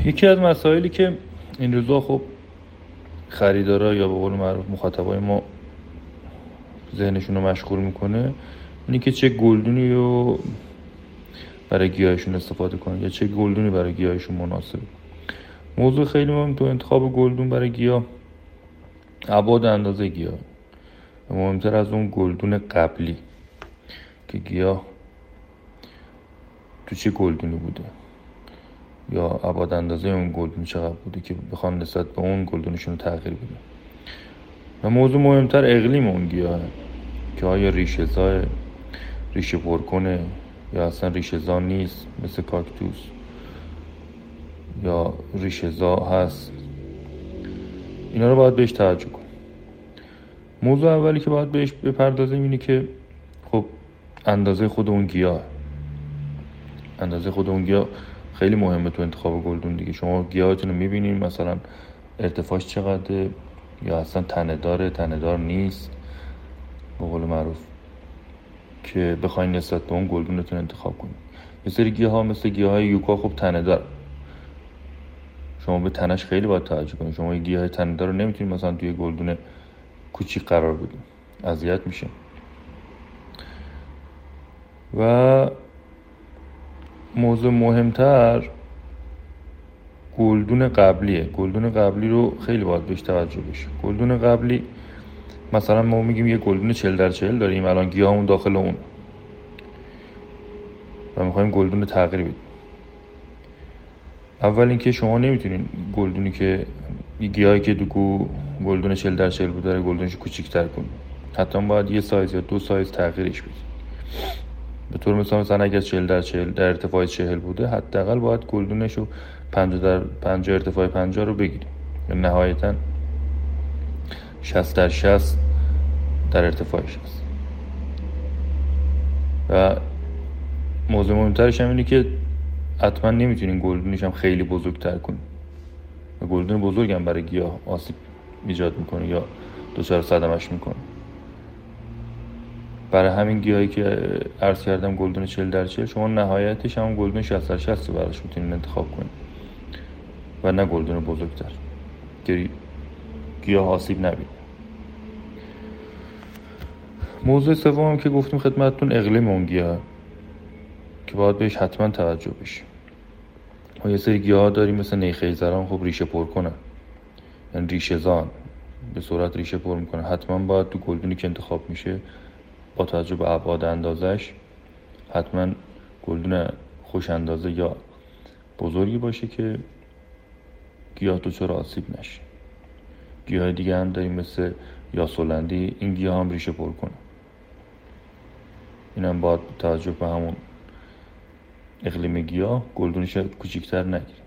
یکی از مسائلی که این روزا خب خریدارا یا به قول معروف مخاطبای ما ذهنشون رو مشغول میکنه اینه که چه گلدونی رو برای گیاهشون استفاده کنن یا چه گلدونی برای گیاهشون مناسبه. موضوع خیلی مهم تو انتخاب گلدون برای گیاه ابعاد اندازه گیاه، مهمتر از اون گلدون قبلی که گیاه تو چه گلدونی بوده یا ابعاد اندازه اون گلدون چقدر بوده که بخوان نسبت به اون گلدونشون تغییر بده. و موضوع مهمتر اقلیم اون گیاهه که آیا ریشه‌زا ریشه پر کنه یا اصلا ریشه‌زا نیست مثل کاکتوس یا ریشه‌زا هست. اینا رو باید بهش توجه کن. موضوع اولی که باید بهش بپردازیم اینه که خب اندازه خود اون گیاه خیلی مهمه تو انتخاب گلدون دیگه. شما گیاهتون رو میبینین مثلا ارتفاعش چقدره یا اصلا تنه‌دار نیست به قول معروف که بخواین نسبت به اون گلدونتون انتخاب کنید. یه سری گیاها مثل گیاهای یوکا خب تنه‌دار، شما به تنش خیلی باید توجه کنید. شما یه گیاه تنه‌دار رو نمیتونید مثلا توی گلدون کوچیک قرار بدید، اذیت میشه. و موضوع مهمتر گلدون قبلیه. گلدون قبلی رو خیلی باید بهش توجه بشه. گلدون قبلی مثلا ما میگیم یه گلدون 40x40 داریم الان گیاهمون داخل اون و میخوایم گلدون تغییر بدیم. اول اینکه شما نمیتونین گلدونی که گیاهی که گلدون 40x40 بود داره گلدونش کوچیک‌تر کنید. حتما باید یه سایز یا 2 سایز تغییرش بدید. به طور مثلا اگر 40x40 در ارتفاع 40 بوده حداقل باید گلدونش رو 50 ارتفاع 50 رو بگیریم یا نهایتا 60x60 در ارتفاعش هست. و موضوع مهمترش هم اینه که حتما نمیتونین گلدونش هم خیلی بزرگتر کنین. گلدون بزرگ هم برای گیاه آسیب ایجاد میکنه یا دچار صدمش میکنه. برای همین گیاهی که عرض کردم گلدون 40x40 شما نهایتش هم گلدون 60x60 رو براش میتونین انتخاب کنین و نه گلدون بزرگتر که گیاه آسیب نبینه. موضوع سوم که گفتیم خدمتتون اقلیم اون گیاه که باید بهش حتما توجه بشه. ما یه سری گیاه داریم مثل نیخیزران خب ریشه پر کنن، یعنی ریشه‌زان به صورت ریشه پر میکنه. حتما باید تو گلدونی که انتخاب میشه با توجه به ابعاد اندازش حتما گلدون خوش اندازه یا بزرگی باشه که گیاه دچار آسیب نشه. گیاه دیگه هم داریم مثل یاسولندی، این گیاه هم ریشه پر کنه. این هم باید توجه به همون اقلیم گیاه گلدونش کوچیک‌تر نگیره.